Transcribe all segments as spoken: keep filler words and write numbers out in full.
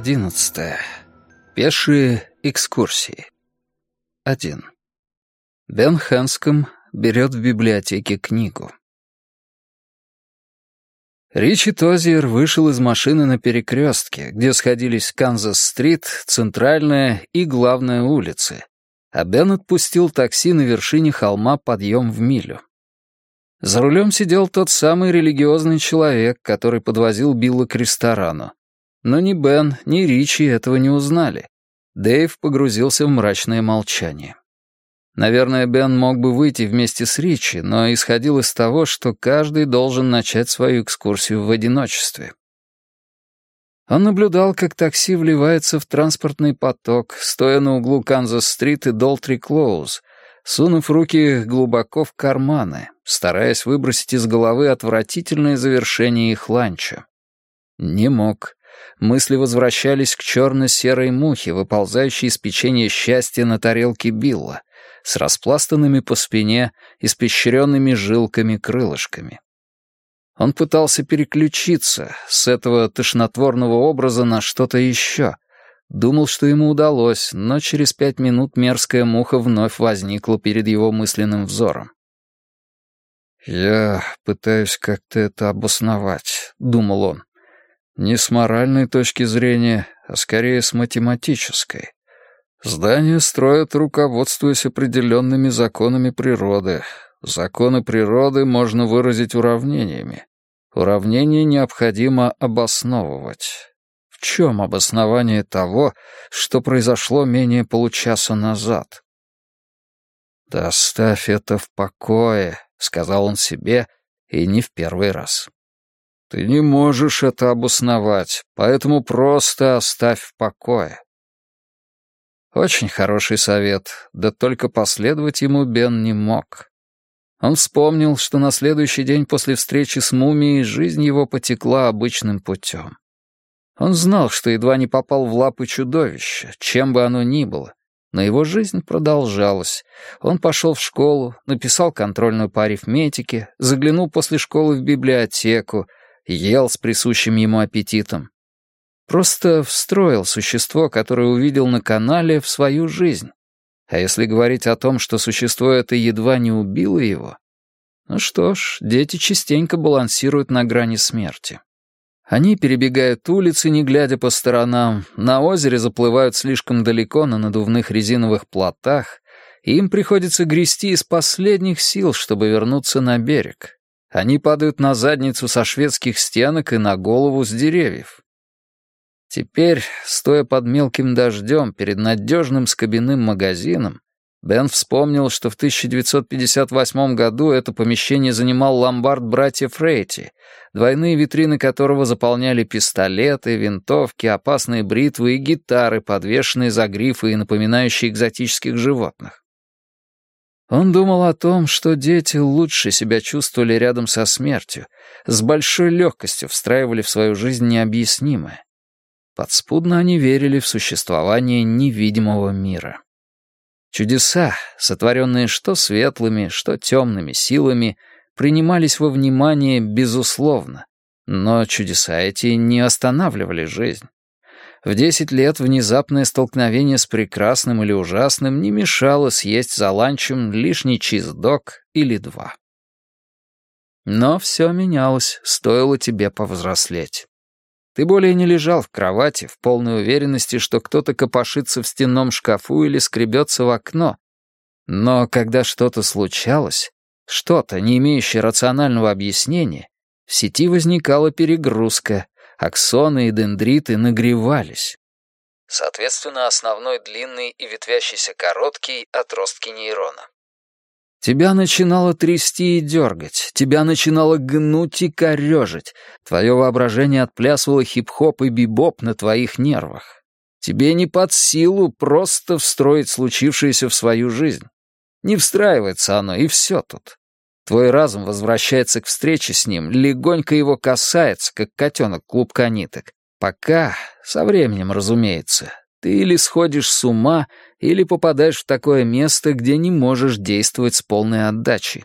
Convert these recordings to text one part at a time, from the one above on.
одиннадцатое. Пешие экскурсии. один. Бен Хэнском берет в библиотеке книгу. Ричи Тозиер вышел из машины на перекрестке, где сходились Канзас-стрит, Центральная и Главная улицы, а Бен отпустил такси на вершине холма «Подъем в милю». За рулем сидел тот самый религиозный человек, который подвозил Билла к ресторану. Но ни Бен, ни Ричи этого не узнали. Дэйв погрузился в мрачное молчание. Наверное, Бен мог бы выйти вместе с Ричи, но исходил из того, что каждый должен начать свою экскурсию в одиночестве. Он наблюдал, как такси вливается в транспортный поток, стоя на углу Канзас-стрит и Долтри-Клоуз, сунув руки глубоко в карманы, стараясь выбросить из головы отвратительное завершение их ланча. Не мог. Мысли возвращались к черно-серой мухе, выползающей из печенья счастья на тарелке Билла, с распластанными по спине, испещренными жилками-крылышками. Он пытался переключиться с этого тошнотворного образа на что-то еще. Думал, что ему удалось, но через пять минут мерзкая муха вновь возникла перед его мысленным взором. «Я пытаюсь как-то это обосновать», — думал он. «Не с моральной точки зрения, а скорее с математической. Здания строят, руководствуясь определенными законами природы. Законы природы можно выразить уравнениями. Уравнение необходимо обосновывать. В чем обоснование того, что произошло менее получаса назад?» «Да оставь это в покое», — сказал он себе, и не в первый раз. «Ты не можешь это обосновать, поэтому просто оставь в покое». Очень хороший совет, да только последовать ему Бен не мог. Он вспомнил, что на следующий день после встречи с мумией жизнь его потекла обычным путем. Он знал, что едва не попал в лапы чудовища, чем бы оно ни было, но его жизнь продолжалась. Он пошел в школу, написал контрольную по арифметике, заглянул после школы в библиотеку, ел с присущим ему аппетитом. Просто встроил существо, которое увидел на канале, в свою жизнь. А если говорить о том, что существо это едва не убило его, ну что ж, дети частенько балансируют на грани смерти. Они перебегают улицы, не глядя по сторонам, на озере заплывают слишком далеко на надувных резиновых плотах, и им приходится грести из последних сил, чтобы вернуться на берег. Они падают на задницу со шведских стенок и на голову с деревьев. Теперь, стоя под мелким дождем перед надежным скобяным магазином, Бен вспомнил, что в тысяча девятьсот пятьдесят восьмом году это помещение занимал ломбард братьев Рейти, двойные витрины которого заполняли пистолеты, винтовки, опасные бритвы и гитары, подвешенные за грифы и напоминающие экзотических животных. Он думал о том, что дети лучше себя чувствовали рядом со смертью, с большой легкостью встраивали в свою жизнь необъяснимое. Подспудно они верили в существование невидимого мира. Чудеса, сотворенные что светлыми, что темными силами, принимались во внимание безусловно, но чудеса эти не останавливали жизнь. В десять лет внезапное столкновение с прекрасным или ужасным не мешало съесть за ланчем лишний чиз-дог или два. Но все менялось, стоило тебе повзрослеть. Ты более не лежал в кровати в полной уверенности, что кто-то копошится в стенном шкафу или скребется в окно. Но когда что-то случалось, что-то, не имеющее рационального объяснения, в сети возникала перегрузка, аксоны и дендриты нагревались. Соответственно, основной длинный и ветвящийся короткий отростки нейрона. Тебя начинало трясти и дергать, тебя начинало гнуть и корежить, твое воображение отплясывало хип-хоп и бибоп на твоих нервах. Тебе не под силу просто встроить случившееся в свою жизнь. Не встраивается оно, и все тут. Твой разум возвращается к встрече с ним, легонько его касается, как котенок клубка ниток. Пока, со временем, разумеется, ты или сходишь с ума, или попадаешь в такое место, где не можешь действовать с полной отдачей.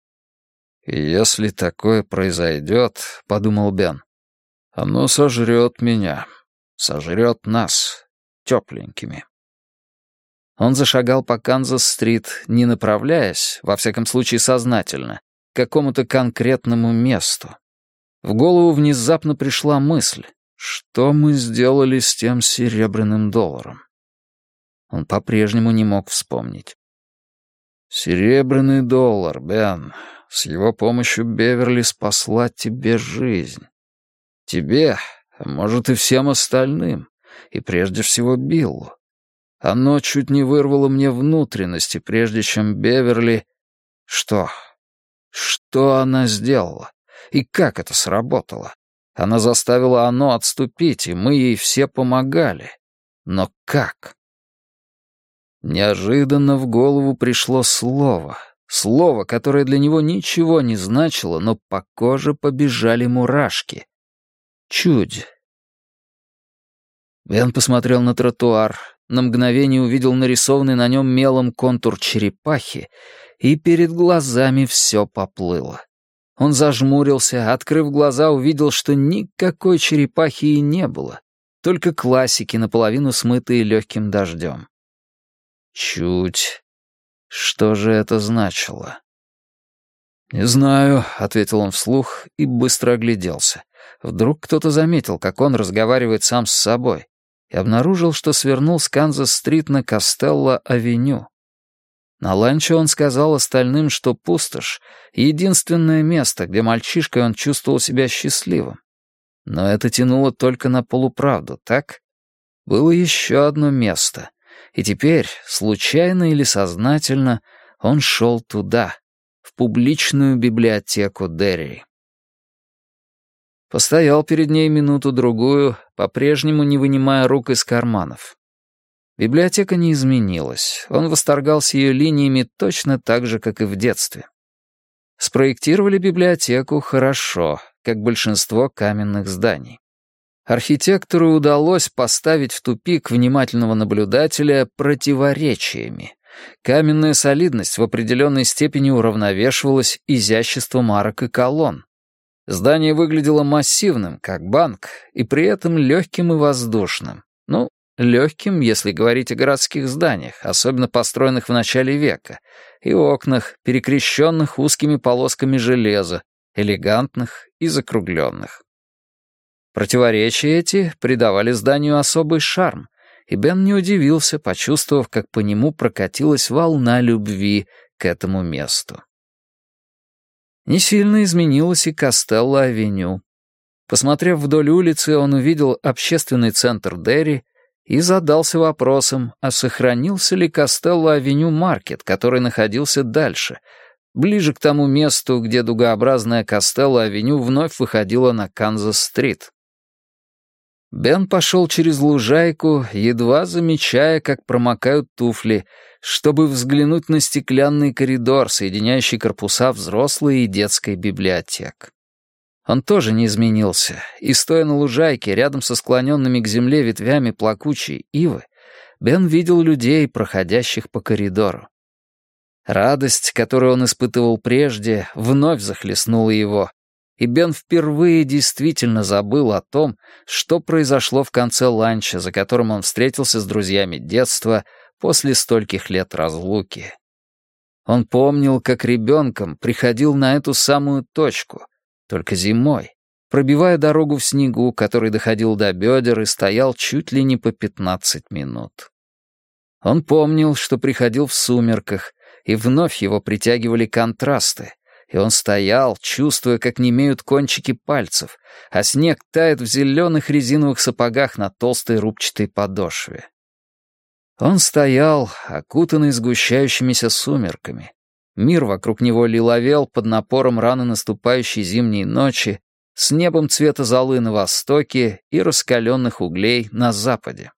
«Если такое произойдет, — подумал Бен, — оно сожрет меня. Сожрет нас тепленькими. Он зашагал по Канзас-стрит, не направляясь, во всяком случае сознательно, к какому-то конкретному месту. В голову внезапно пришла мысль, что мы сделали с тем серебряным долларом. Он по-прежнему не мог вспомнить. «Серебряный доллар, Бен. С его помощью Беверли спасла тебе жизнь. Тебе, а может и всем остальным, и прежде всего Биллу. Оно чуть не вырвало мне внутренности, прежде чем Беверли... Что? Что она сделала? И как это сработало? Она заставила оно отступить, и мы ей все помогали. Но как?» Неожиданно в голову пришло слово. Слово, которое для него ничего не значило, но по коже побежали мурашки. Чудь. Бен посмотрел на тротуар, на мгновение увидел нарисованный на нем мелом контур черепахи, и перед глазами все поплыло. Он зажмурился, открыв глаза, увидел, что никакой черепахи и не было, только классики, наполовину смытые легким дождем. Чуть. Что же это значило? «Не знаю», — ответил он вслух и быстро огляделся. Вдруг кто-то заметил, как он разговаривает сам с собой, и обнаружил, что свернул с Канзас-стрит на Костелло-авеню. На ланче он сказал остальным, что пустошь — единственное место, где мальчишкой он чувствовал себя счастливым. Но это тянуло только на полуправду, так? Было еще одно место, и теперь, случайно или сознательно, он шел туда, в публичную библиотеку Дерри. Постоял перед ней минуту-другую, по-прежнему не вынимая рук из карманов. Библиотека не изменилась, он восторгался ее линиями точно так же, как и в детстве. Спроектировали библиотеку хорошо, как большинство каменных зданий. Архитектору удалось поставить в тупик внимательного наблюдателя противоречиями. Каменная солидность в определенной степени уравновешивалась изяществом арок и колонн. Здание выглядело массивным, как банк, и при этом легким и воздушным. Ну, легким, если говорить о городских зданиях, особенно построенных в начале века, и окнах, перекрещенных узкими полосками железа, элегантных и закругленных. Противоречия эти придавали зданию особый шарм, и Бен не удивился, почувствовав, как по нему прокатилась волна любви к этому месту. Не сильно изменилась и Костелло-авеню. Посмотрев вдоль улицы, он увидел общественный центр Дерри и задался вопросом, а сохранился ли Костелло-авеню маркет, который находился дальше, ближе к тому месту, где дугообразная Костелло-авеню вновь выходила на Канзас-стрит. Бен пошел через лужайку, едва замечая, как промокают туфли, чтобы взглянуть на стеклянный коридор, соединяющий корпуса взрослой и детской библиотек. Он тоже не изменился, и, стоя на лужайке, рядом со склоненными к земле ветвями плакучей ивы, Бен видел людей, проходящих по коридору. Радость, которую он испытывал прежде, вновь захлестнула его, и Бен впервые действительно забыл о том, что произошло в конце ланча, за которым он встретился с друзьями детства после стольких лет разлуки. Он помнил, как ребенком приходил на эту самую точку, только зимой, пробивая дорогу в снегу, который доходил до бедер и стоял чуть ли не по пятнадцать минут. Он помнил, что приходил в сумерках, и вновь его притягивали контрасты, и он стоял, чувствуя, как немеют кончики пальцев, а снег тает в зеленых резиновых сапогах на толстой рубчатой подошве. Он стоял, окутанный сгущающимися сумерками. Мир вокруг него лиловел под напором рано наступающей зимней ночи, с небом цвета золы на востоке и раскаленных углей на западе.